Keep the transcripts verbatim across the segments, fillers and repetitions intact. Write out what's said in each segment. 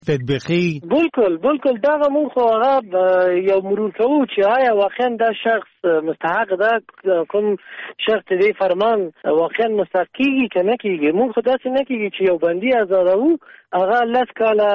تطبیقي. بالکل بالکل دا مونږ خو هغه یو مرور کوو چې آیا واقعا دا شخص مستحق ده، کوم شخص دې فرمان واقعا مستحق کیږي که نه کیږي. مونږ خو داسې نه کیږي چې یو بندي آزادوو هغه لس کاله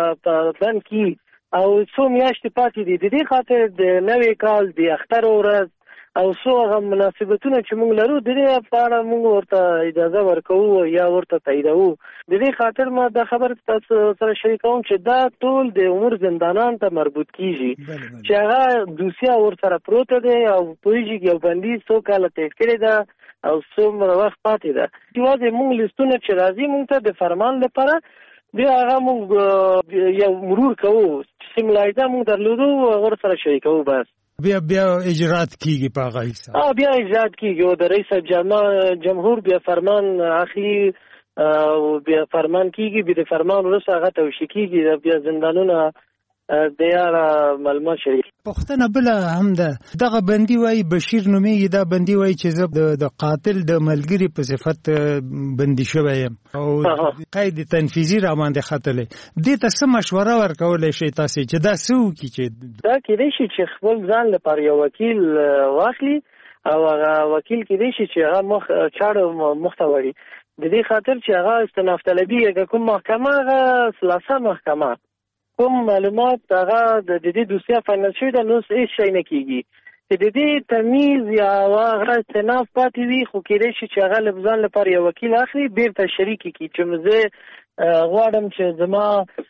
په بند کې او څو میاشتې پاتې دي. د دې خاطر د نوي کال د اختر ورځ او څو هغه مناسبتونه چې موږ لرو د دې لپاره موږ ورته اجازه ورکوو یا ورته تاییدوو. د دې خاطر ما دا خبر تاسو سره شریکوم چې دا ټول د عمر زندانان ته مربوط کیږي چې هغه دوسیه ورسره پروته دی او پوهیږي یو بندي څو کاله تیر کړی ده او څومره وخت پاتې ده. یوازې موږ لیستونه چې راځي موږ ته د فرمان لپاره بیا هغه موږ یو مرور کوو چې ملاحظه موږ درلودو هغه سره شریکوو. بس بیا بیا اجرات کیږي په هغه حساب. اه بیا اجرات کیږي او د رئیس جمهور بیا فرمان اخلي او بیا فرمان کیږي. بیا د فرمان وروسته هغه توشی کیږي بیا زندانونه د یاره معلومات شریک. پښتنه بل هم ده دغه بندي وای بشیر نومي دا بندي وای چې زه د قاتل د ملګری په صفت بندي شوی یم او قید تنفیذي را باندې خطلې. دې ته څه مشوره ورکولای شي تاسو چې دا څه وکړي چې دا کېدای شي چې خپل ځان لپاره یو وکیل واخلي او هغه وکیل کېدای شي چې هغه مخ چاړه مختوري د دې خاطر چې هغه استناف طلبي کوم محکمه هغه سلاسه محکمه کوم معلومات هغه د دې دوسیه فاینل شوی د نو هیڅ شي نه کیږي چې د دې تمیز یا هغه استناف پاتې وي. خو کېدای شي چې هغه لبزان لپاره یو وکیل اخلي بیرته شریک کی چې مزه غواړم چې زما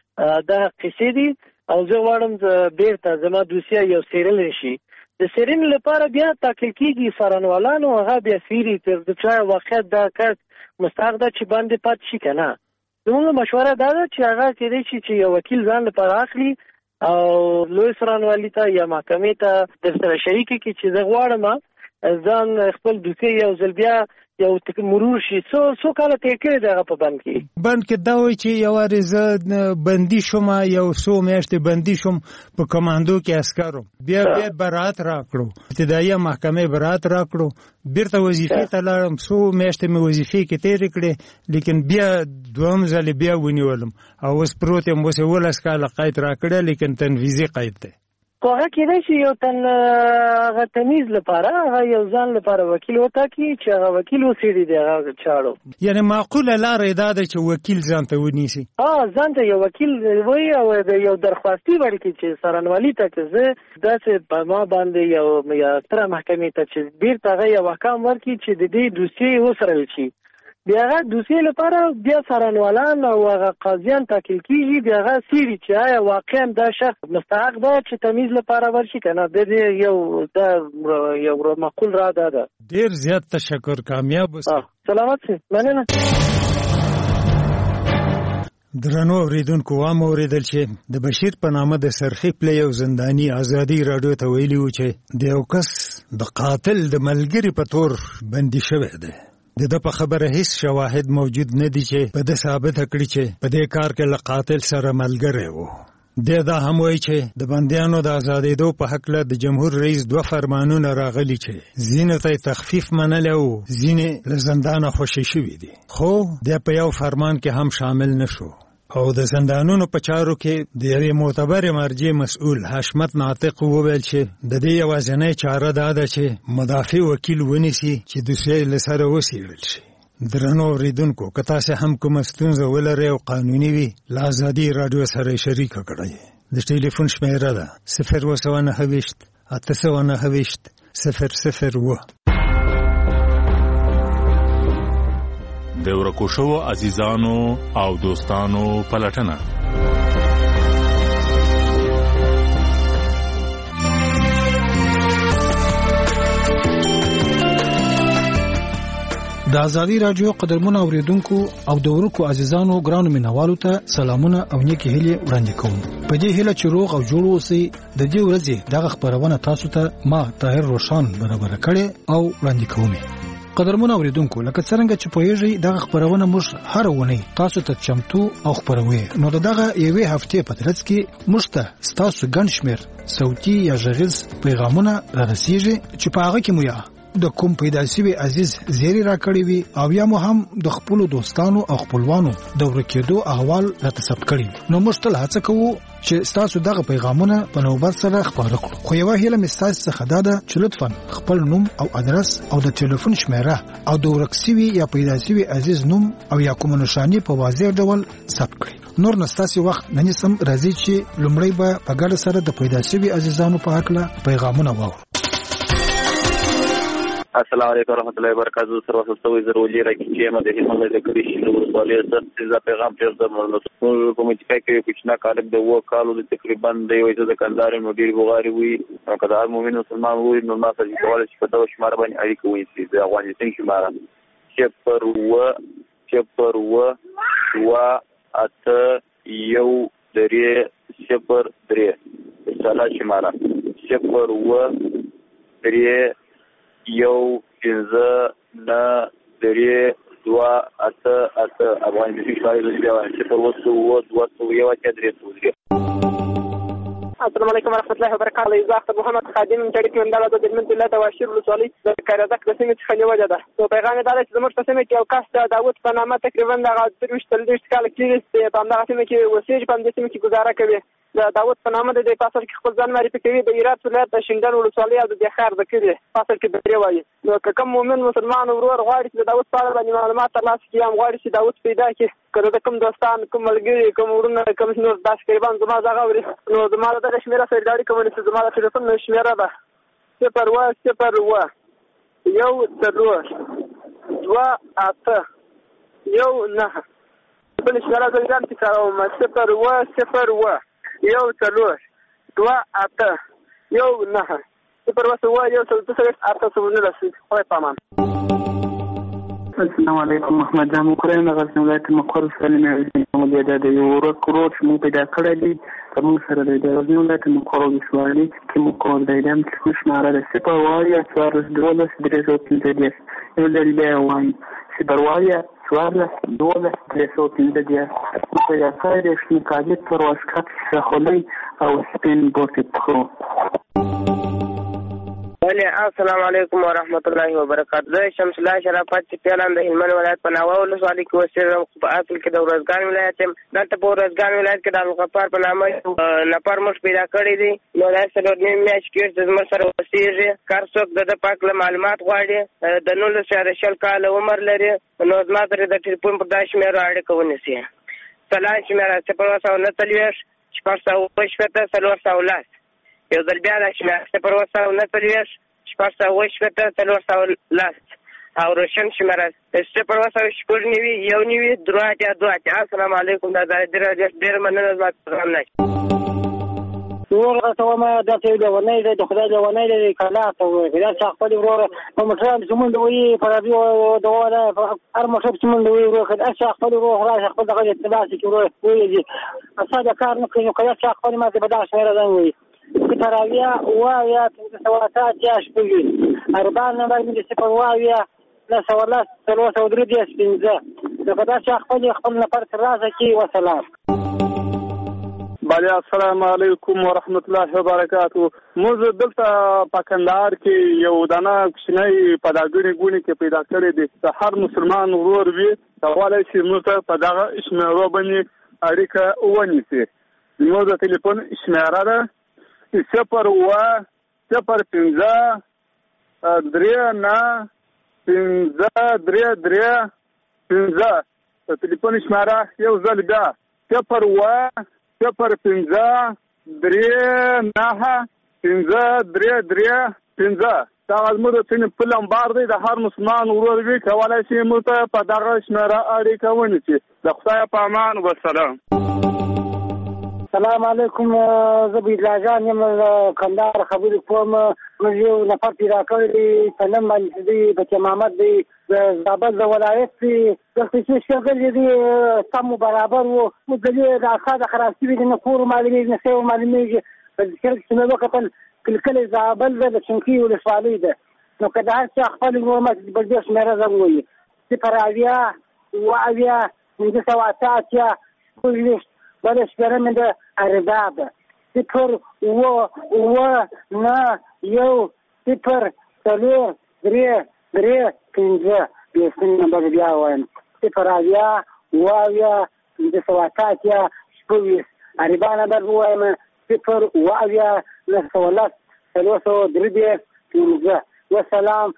دا قصې دي او زه غواړم بیرته زما دوسیه یو سیرل شي. د سیرین لپاره بیا تاکل کیږي سرانوالانو هغه بیا سیری تر د چا واقعیت دا کس مستحق ده چې باندې پات شي کنه. زموږ مشوره دا ده چې هغه کېدای شي چې یو وکیل ځان لپاره اخلي او لوی سرانوالي ته یا محکمې ته درسره شریک کړي چې زه غواړم ځان خپل دوسیه یو ځل بیا یو مرور شي. څو څو کاله تیر کړی دغه په بند کې بند کې دا وایي چې یو ورځ بندي شوم یو څو میاشتې بندي شوم په کمانډو کې عسکرو بیا بیا برات راکړو ابتدایي محکمې برات راکړو بیرته وظیفې ته لاړم څو میاشتې مې وظیفې کې تیر کړې لیکن بیا دوم ځل بیا ونیولم او اوس پروت یم اوس ولس کاله قید راکړه لیکن تنفیذي قید دی. خو هغه کېدای شي یو تن هغه تمیز لپاره هغه یو ځان لپاره وکیل وټاکي چې هغه وکیل وسیړي دی هغه چاړو. یعنی معقوله لاره دا ده چې وکیل ځان ته ونیسي. ها ځان ته یو وکیل وایي او یو درخواستي ورکړي چې سرانوالي ته چې زه داسې په ما باندې یو یا تر محکمې ته چې بیرته هغه یو احکام ورکړي چې د دې دوسیې وسرل شي. بیا هغه دوسیې لپاره بیا سرانوالان او هغه قاضیان تاکل کیږي بیا هغه سیری چې آیا واقعا دا شخص مستحق ده چې تمیز لپاره ورشي کنه. د دې یو دا یو معقول را ده. ډیر زیات تشکر کامیاب اوسئ. سلامت شئ. مننه. درنو اوریدونکو وام اوریدل چې د بشیر په نامه د سرخی پلی یو زندانی ازادي رادیو ته ویلي و چې د یو کس د قاتل د ملګری په تور بندي شوی دی. د د په خبره هیڅ شواهد موجود نه دي چې په د ثابت کړي چې په دې کار کې له قاتل سره ملګری وو. د دا هم وایي چې د بندیانو د آزادېدو په حق له د جمهور رئیس دوه فرمانونه راغلي چې ځینې ته تخفیف منلی او ځینې له زندانه خوشي شوي دي خو د په یو فرمان کې هم شامل نشو. او د زندانونو په چارو کې د یوې معتبرې مرجع مسؤل حشمت ناطق وویل چې د دې یوازینۍ چاره دا ده چې مدافع وکیل ونیسي چې دوسیه له سره وڅېړل شي. درنو اوریدونکو که تاسو هم کومه ستونزه ولرئ او قانوني وي له ازادي راډیو سره شریکه کړئ. د ټلیفون شمیره ده صفر اووه سوه نهه ویشت اته سوه نهه ویشت صفر صفر اووه. د ورکو شوو عزیزانو او دوستانو پلټنه. د ازادي راډیو قدرمن اوریدونکو او د ورکو عزیزانو ګرانو مینوالو ته سلامونه او نیکی هیله وړاندې کوم. په دې هیله چې روغ او جوړ اوسئ. د دې ورځې دغه خبرونه تاسو ته ما طاهر روشان برابر کړي او وړاندې کوم. قدرمن اوریدونکو لکه څنګه چې پوهیږئ دغه خبرونه موږ هر ونی تاسو ته چمتو او خبروي. نو دغه یوې هفته په ترڅ کې موږ ته تاسو ګڼ شمېر صوتي یا غږیز پیغامونه رارسیږي چې په هغه کې مو یا د کوم پیدا شوی عزیز زیری را کړی وي او یا مو هم د خپل دوستانو او خپلوانو د ورکېدو احوال راته ثبت کړي نو موږ تل هڅه کوو چې تاسو دغه پیغامونه په نوبت سره خپاره کړو خو یو هیله مستاس څخه دا ده چې لطفا خپل نوم او ادرس او د ټلیفون شمیره او د ورکسوي یا پیدا شوی عزیز نوم او یا کوم نشانی په واضح ډول ثبت کړئ نور نستاسي وخت نن سم راځي چې لومړی به په ګډه سره د پیدا شوی عزیزانو په حق له پیغامونه واورو السلام علیکم ورحمۃ اللہ وبرکاتہ سر وسوي ضروري راکې ما د هیڅ د کړي شنو ورسوالې سر چې پیغام پر د مرنه کوم چې کې کښنا کالک د وو کالو د تقریبا د یو د کندهار مدیر بغاری وي او کدا مومن مسلمان وي نو ما څه کول چې په دا شمار باندې اړیکه وي چې د افغانستان شمار چې پر و چې پر و وا اته یو درې صفر درې سلا شمار چې پر و درې یو پنځه نه درې دوه اته اته افغانستان شماري د بیا چې پر وسو و دوه یو چې درې سوزي السلام علیکم ورحمۃ اللہ وبرکاتہ ازاخت محمد خادم چړې کې انداله د دلمن الله تواشیر رسولي د کارزک د سیمې څخه نیولې ده نو پیغام دا چې زموږ په سیمه کې یو کس د داوود په نامه تقریبا د درويش تلدیش کال کې په همدغه سیمه کې وسیج په همدغه سیمه کې گزاره کوي د داوود په نامه د پاسر کې خپل ځان معرفي کوي د هرات ولایت د شینډل ولسوالۍ او د بخار د کړي پاسر کې درې وایي نو کوم مؤمن مسلمان ورور غواړي چې د داوود په اړه باندې معلومات ترلاسه کړي هم غواړي چې داوود پیدا کړي کله د کوم دوستان کوم ملګری کوم ورونه کوم نور داس تقریبا زما ځای غوړي نو زما د شمیره سره ډاډي کوم چې زما د ټلیفون شمیره ده صفر و صفر و یو څلور دوه اته یو نه بل شمیره زه ځان تکراروم صفر و صفر و یو څلور دوه اته یو نه صفر و صفر یو څلور اته صفر نه لسی خو پامان السلام علیکم محمد جامو کورین غزنی ولایت مقر سالم محمد یاد د یو ورکروت مو پیدا کړی دی کوم سره د غزنی ولایت مقر وسوالي کې مو کول دی دم چې شماره د صفر وایا څوار دولس درې سو پنځه دېرش یو د بیا وایي صفر وایا څوار دولس درې سو پنځه دېرش په یا ځای د شنو کاږي پر واسکټ شخولي او سپین بوټي پخو ولی السلام علیکم ورحمۃ اللہ وبرکاتہ زه شمس الله شرافت چې پیلان د هلمند ولایت په ناوه ولسوالۍ کې اوسېږم خو په اصل کې د ورځګان ولایت یم دلته په ورځګان ولایت کې د الغفار په نامه نفر موږ پیدا کړی دی نو دا څلور نیم میاشت کې زموږ سره اوسېږي کار څوک د ده په هکله معلومات غواړي د نولس اشاریه شل کاله عمر لري نو زما سره د ټلیفون پر دا شمېرو اړیکه ونیسي څلان شمېره صفر اوه سوه نهه څلوېښت شپږ سوه اووه شپېته څلور سوه لس یو ځل بیا دا شمېره صفر اوه سوه نهه څلوېښت شپږ سوه اووه شپېته څلور سوه لس او روشن شمېره صفر اوه سوه شپږ نوي یو نوي درې اتیا دوه اتیا السلام علیکم دا ډېره مننه زما پروګرام نه ورغه ته ما د ته د ونې د خدای د ونې د کلا ته وي دا څه خپل ورور په مشران زمون دوی پر راډیو د ولا هر مشرب زمون دوی ورور خدای څه خپل ورور راځي خپل دغه اتباع کی ورور وي اصل کار نه کوي خدای څه خپل ما د بداش نه راځي تراویه وایا د سوالات یا شپږ اربعه نمبر مې صفر وایا لا سوالات څلور سوه درې دېرش پنځه د خدای څه خپل خپل نفر تر راځي کی وسلام بله السلام علیکم ورحمت الله وبرکاتو موږ دلته په کندهار کې یو دانه کوچنی پداګونی ګونی کې پیدا کړی دی د هر مسلمان ورور وي کولای شي موږ په دغه شمیرو باندې اړیکه ونیسي زموږ د ټلیفون شمیره ده صفر اوه صفر پنځه درې نه پنځه درې درې پنځه د ټلیفون شمیره یو ځل بیا صفر اوه صفر پنځه درې نهه پنځه درې درې پنځه دا زموږ د سیمې په لمبار دی د هر مسلمان ورور وي کولی شي موږ ته په دغه شمېره اړیکه ونیسي د خدای په امان وسلام السلام علیکم زه بیدلا جان یم کندهار خبرې کوم موږ یو نفر پیدا کړی دی په نوم باندې دی بچه محمد دی د زابل د ولایت دی دلته چې شغل دی سم برابر و اوس د دې د اخا د خراب شوي دی نه کور معلومېږي نه څه معلومېږي په ذکر کې چې مې وکتل کلکلې زابل ده د چنکۍ ولسوالۍ ده نو که د هر چا خپل ورور ماته بل ډېر شمېره زه ووایي صفر اویا اوه اویا پنځه سوه اته اتیا شپږ ویشت بله شمېره مې د ارباب ده صفر اوه اوه نه یو صفر څلور درې درې پنځه بیا نمبر بیا وایم صفر اویا اوه اویا پنځه سوه اته اتیا شپږ ویشت عربا نمبر ووایم صفر اوه اویا نهه سوه لس څلور سوه درې دېرش پنځه. والسلام.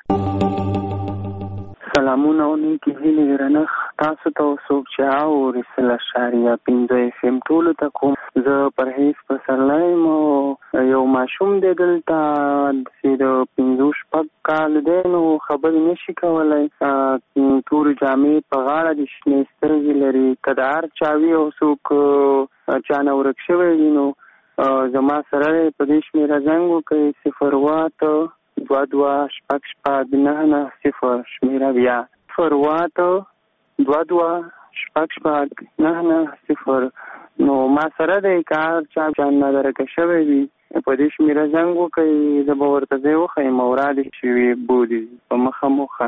سلامونه او نیکې هیلې درنښت تاسو ته څوک چې اوري سل اشاریه پنځه اف ام ټولو ته کوم. زه پرهیز پسرلی یم او یو ماشوم دی دلته چې د پنځه شپږ کال دی نو خبرې نشي کولی. تورې جامې په غاړه دي شنې سترګې لري. که د هر چا وي او څوک چا نه ورک شوی وي نو زما سره دی په دې شمېره زنګ وکړئ صفر اوه اته دوه دوه شپږ شپږ نهه نهه صفر شمېره بیا صفر اوه اته دوه دوه شپږ شپږ نهه نهه صفر. نو ما سره دی که هر چا چا نه درکه شوی وي په دې شمېره زنګ وکړئ زه به ورته ځای وښیم او رالې چې وي بولي په مخه موخه.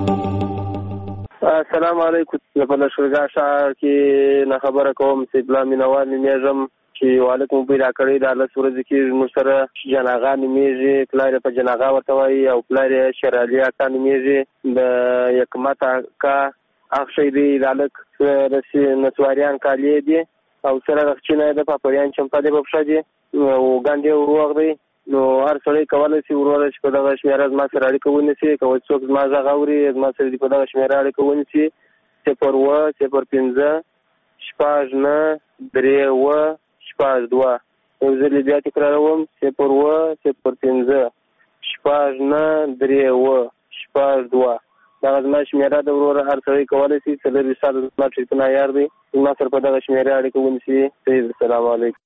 السلام علیکم. زه په لښکرګاه ښار کې نه خبره کوم. سیدلا مینوال نومیږم چې والک مو پیدا کړی دا لس ورځې کې زموږ سره جناغا نومیږي. پلار یې په جناغا ورته وایي او پلار یې شېرعلي اکا نومیږي. د یکمت اکا هغه شی دی دا هلک نسواریان کالي دي او سره رخچینه د پاپریان چمپا دی په پښه دي او ګنډ یې وروغ دی. نو هر سړی کولی شي وروره چې په دغه شمېره زما سره اړیکه ونیسي. که څوک زما غږ اوري زما سره دې په دغه شمېره اړیکه ونیسي صفر اوه صفر پنځه شپږ نهه درې اوه شپږ دوه. یو ځل یې بیا تکراروم صفر اوه صفر پنځه شپږ نهه درې اوه شپږ دوه. دغه زما شمېره د وروره هر سړی کولی شي څلور ویشت ساله زما ټلیفون عیار دی زما سره په دغه شمېره اړیکه ونیسي. صحیح. السلام علیکم.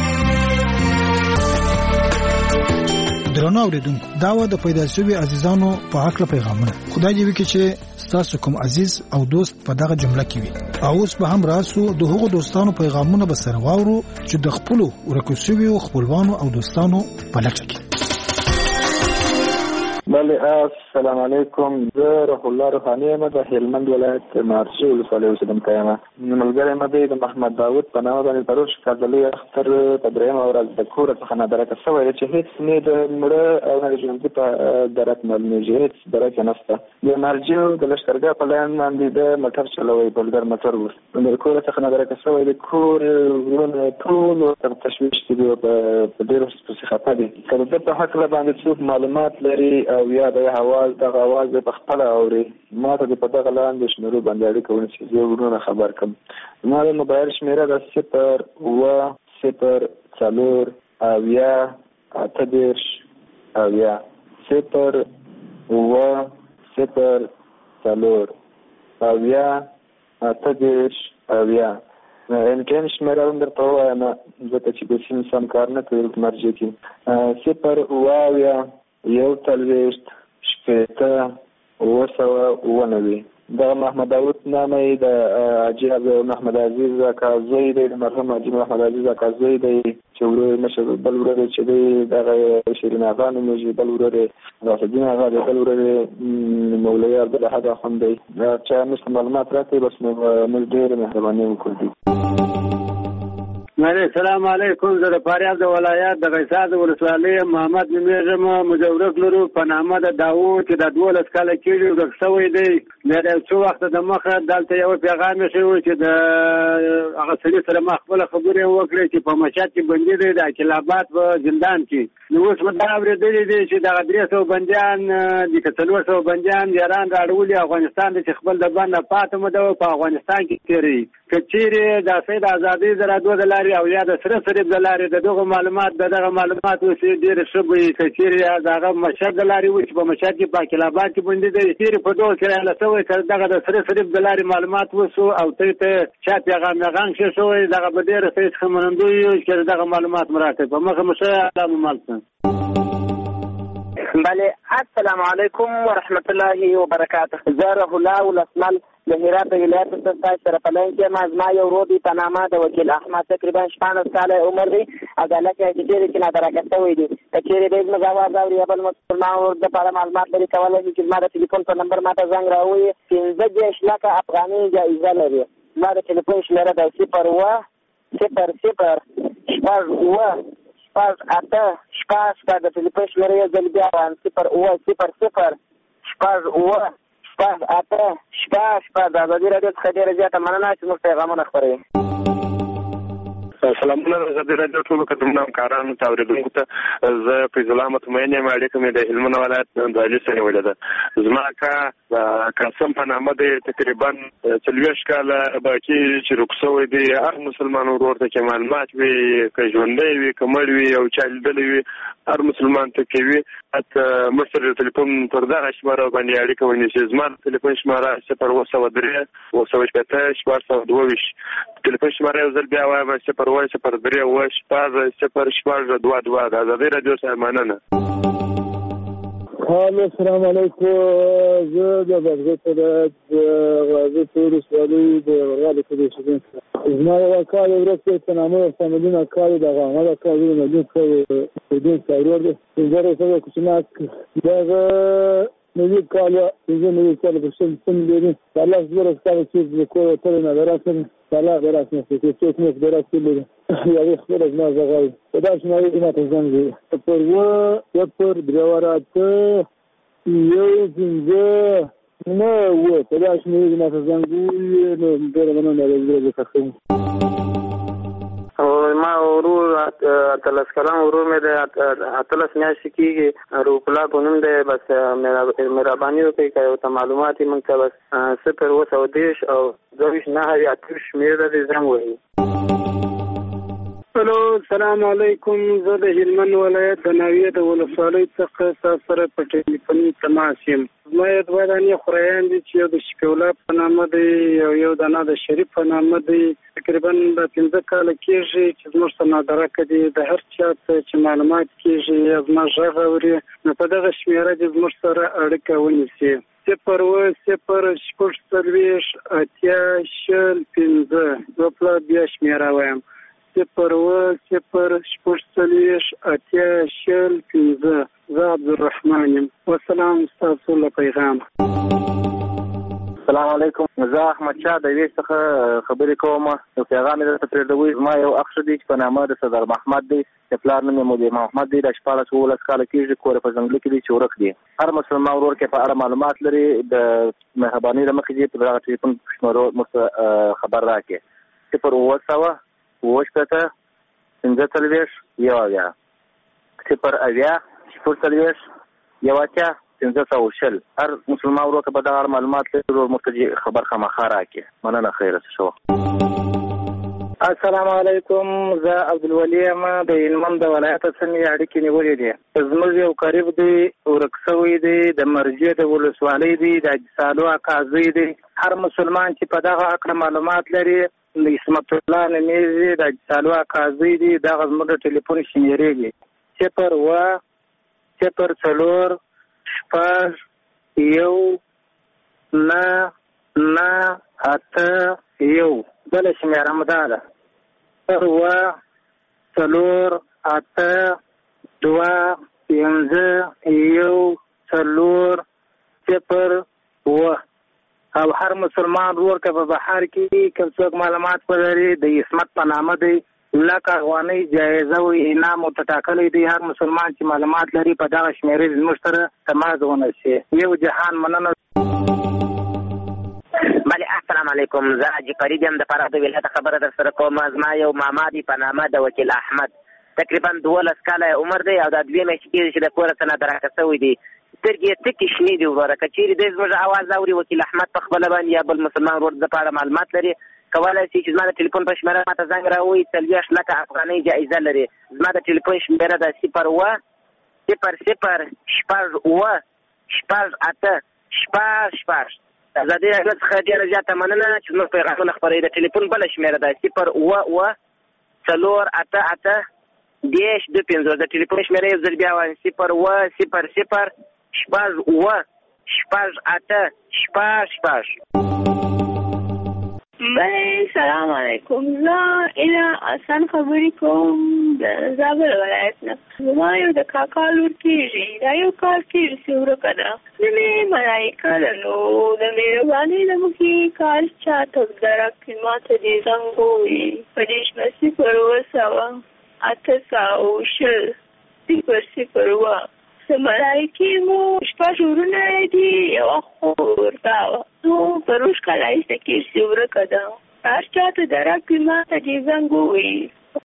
درنو اوریدونکو دا و د پیدا شوي عزیزانو په حق پیغامونه. خدای دې وکړي چې تاسو کوم عزیز او دوست په دغه جمله کې وي. او اوس به هم راسو د هغو دوستانو پیغامونه به سره واورو چې د خپلو ورکو شویو خپلوانو او دوستانو په لټه کې. بله السلام علیکم. زه روح الله روحاني یم د هلمند ولایت مارشي ولسوالۍ اوسېدونکی یم. ملګری مې دی د محمد داود په نامه باندې پرون ښکار د لوی اختر په درېیمه ورځ د کوره څخه نه درکه شوی دی چې هېڅ نه د مړه او نه د ژوندي په درک معلومېږي. هېڅ درک یې نشته. د مارجیو د لښکرګاه په لاین باندې د موټر چلوی بلګر موټر و د کوره څخه نه درکه شوی دی. کور ورونه ټول ورته تشویش دي په ډېرو پسې خفه دي. که د ده په هکله باندې څوک معلومات لري او یا د اواز دغه اواز په خپله اوري ما ته په دغه لاندې شمېرو باندې اړیکه ونیسي زه ورونه خبر کړم. زما د موبایل شمېره ده صفر اوه صفر څلور اویا اته دېرش اویا صفر اوه صفر څلور اویا اته دېرش اویا. امکان شمېره هم درته ووایم ځکه چې د سیم سم کار نه کوي مرجې کې. صفر اوه اویا یو څلوېښت شپېته اوه سوه اوه نوي. دغه محمد داود نامه یې د حاجي محمد عزیز اکا زوی دی د مرحوم حاجي محمد عزیز اکا زوی دی چې ورور مشر بل ورور چې دی دغه شیرین اغا نومېږي. بل ورور یې غوث الدین اغا دی. بل ورور یې مولوي عبدالاحد اخوند دی. چا موږ معلومات راکړئ بس موږ ډېرې مهرباني وکړو. السلام علیکم. زه د فاریاب د ولایت د غیصاد ولسوالۍ محمد نومیږم. مجورک لرو په نامه د داود چې د دولس کاله کېږي ورک شوی دی. د څو وخته د مخه دلته یو پیغام ایښی و چې د هغه سړي سره ما خپله خبرې وکړې چې په مشهد کې بندي دی د عقیلاباد په زندان کې. نو اوس مې دا اورېدلي دي چې دغه درې سوه بندیان دي که څلور سوه بندیان یاران راړولي افغانستان دی چې خپل د بند نه پاته مده په افغانستان کې تېروي. که چیرې د سید ازادۍ د رادو د لارې او یا د سره صریب د لارې د دغه معلومات د دغه معلومات اوسې ډېرې ښه به وي. که چیرې د هغه مشهد د لارې وي چې په مشهد کې په عقیلاباد کې بندي دی چیرې په ډول کې راله شوی که دغه د سره صریب د لارې معلومات وسو او ته ته چا پیغام یغان ښه شوی دغه به ډېره ښه څخه منندوی یو چې دغه معلومات مو راکړئ. په مخه مو ښه الله مو مال شه. بله السلام علیکم ورحمت الله وبرکاته. زه روح الله ولسمل د هرات د ولایت څخه سره په لاین کې ما زما یو ورور دی په نامه د وکیل احمد تقریبا شپاړس کاله عمر دی. عدالت یې چې ډېرې کې نادرکه شوی دی. که چیرې دی زموږ اواز اوري یا بل مسلمان دپاره معلومات لري کولی شي چې زما د ټلیفون په نمبر ما ته زنګ راووایي. پنځه دېرش لکه افغاني جایزه لري. زما د ټلیفون شمېره ده صفر اوه صفر صفر شپږ اوه شپږ اته شپږ شپږ. د ټلیفون شمېره یې ځل بیا وایم صفر اوه صفر صفر شپږ اوه شپږ اته شپږ شپږ د ازادي راډیو څخه ډېره زیاته مننه چې موږ پیغامونه خپروي. سلامونه د ازادي راډیو ټولو کتونکو همکارانو ته اورېدونکو ته. زه فیض الله مطمئن یم. اړیکه مې د هلمند ولایت د علي سره نیولې ده. زما اکا قاسم په نامه دی، تقریبا څلوېښت کاله به کېږي چې رک شوی دی. هر مسلمان ورور ته چې معلومات وي، که ژوندی وي که مړ وي او چا لیدلی وي، هر مسلمان ته کوي حتی موږ سره د تلیفون پر دغه شماره باندې اړیکه ونیسي. زما د تلیفون شماره صفر اوه سوه درې اوه سوه شپېته شپږ سوه دوه ویشت. تلیفون شماره یو ځل بیا وایم صفر اوه صفر درې اوه شپږ صفر شپږ دوه دوه. د ازادي راډیو څخه مننه. هلو السلام علیکم. زه د بغداد ولایت د غازي تور ولسوالۍ د غرغالي کلي اوسېدونکی. زما یو اکا د ورځ کې په نامه حسامالدین اکا دی. دغه احمد اکا زه د مدین څخه اوسېدونکی ورور دی. پنځه روسه کوچنی دغه نوي کال پنځه نوي کال په شل سن لري. الله زړه ستاسو چې د کور تر نه دراسه الله دراسه چې څوک نه دراسه لري یاري خپل از ما زغال دا شماري ما ته ځنګي پر و پر دروارات یو څنګه نه و په دا شماري ما ته ځنګي نو ډېر باندې راځي څه او ما ورور اتلس کلام ورور مې د اتلس میاشتې کېږي روپلا په نوم دی. بس مهرباني وکړئ که یو ته معلومات یې موږ ته بس صفر اوه سوه دېرش او دوه ویشت نهه اویا اته ویشت شمېره دی زنګ وهي. الو السلام علیکم. زه د هلمند ولایت د ناویه د ولسوالۍ څخه ستاسو سره په ټلیفوني تماس یم. زما یې دوه دانې خوریان دي چې یو د شفیع په نامه دی او یو دانه د شریف په نامه دی. تقریبا د پنځه کاله کېږي چې زموږ سره نادرکه دي. د هر چا څه چې معلومات کېږي یا زما غږ اوري نو په دغه شمېره دې زموږ سره اړیکه ونیسي. صفر اوه صفر شپږ څلوېښت اتیا شل پنځه دوه پله بیا شمېره وایم صفر اوه صفر شپږ څلوېښت اتیا شل پنځه. زه عبدالرحمن یم. والسلام ستاسو له پیغام. السلام علیکم. زه احمد شاه د ویش څخه خبرې کوم. یو پیغام یې درته پرېږدوي. زما یو اخ دی چې په نامه د صدر محمد دی. د پلار نوم یې مولوي محمد دی. د شپاړس اوولس کاله کېږي. کور یې په ځنګله کې دی چې ورک دی. هر مسلمان ورور کې په اړه معلومات لري. د مهرباني له مخې دې په دغه ټلیفون شمېرو موږ خبر راکړي. صفر اوه سوه اوه شپېته پنځه څلوېښت یو اویا صفر اویا شپږ څلوېښت یو اتیا پنځه سوه شل. هر مسلمان ورور که په دغه اړه معلومات لري ورور موږ ته خبر خامخا راکړي. مننه. خیره شو. السلام علیکم. زه عبدالولي یم. د هلمند د ولایت څخه مې اړیکې نیولې دي. زموږ یو قریب دی ورک شوی دی. د مرجې د ولسوالۍ دی. د اجسالو اکا زوی دی. هر مسلمان چې په دغه اړه معلومات لري د اسمت الله نومیږي. د اجسالو اکا زوی دی. دغه زموږ د ټلیفون شمېرې دي صفر اوه صفر څلور شپږ یو نه نه اته یو. بله شمېره مو دا ده صفر اوه څلور اته دوه پنځه یو څلور صفر اوه. او هر مسلمان ورور که په بهر کې که څوک معلومات ولري د اسمت په نامه دی لکه افغانۍ جایزه او انعام ورته ټاکلی دی. هر مسلمان چې معلومات لري په دغه شمېرې زموږ سره تماس ونیسي. یو جهان مننه. بله السلام علیکم. زه حاجي فرید یم د فراه د ولایت خبره در سره کوم. زما یو ماما دی په نامه د وکیل احمد. تقریبا دولس کاله عمر دی او دا دوې میاشتې کېږي چې د کوره څه نادرکه شوی دی. سترګې یې تکې شنې دي وروره. که چېرې دی زموږ اواز اوري وکیل احمد په خپله باندې یا بل مسلمان ورور د په اړه معلومات لري کولی شي چې زما د ټلیفون په شمېره ما ته زنګ راووایي. څلوېښت لکه افغانۍ جایزه لري. زما د ټلیفون شمېره ده صفر اوه صفر صفر شپږ اوه شپږ اته شپږ شپږ. د ازادي راډیو څخه ډېره زیاته مننه چې زموږ پیغامونه خپروي. د ټلیفون بله شمېره ده صفر اوه اوه څلور اته اته دېرش دوه پنځوس. د ټلیفون شمېره یو ځل بیا وایم صفر اوه صفر صفر شپږ اوه شپږ اته شپږ شپږ. بله سلام علیکم. زه ایله آسان خبرې کوم د زابل ولایت نه. زما یو د کاکا لور کېږي. دا یو کال کېږي چې ورکه ده. نوم یې ملایکه ده. نو د مهربانۍ له مخې کال چاته درکړي ما ته دې زنګ ووایي په دې شمه صفر اوه سوه اته سوه شل صفر صفر اوه ملایکې مو شپږ ورونه دي یوه خور دا وه نو په روش کله ایسته کېږي چې ورکه ده هر چاته د رب ما ته چې زنګ ووایي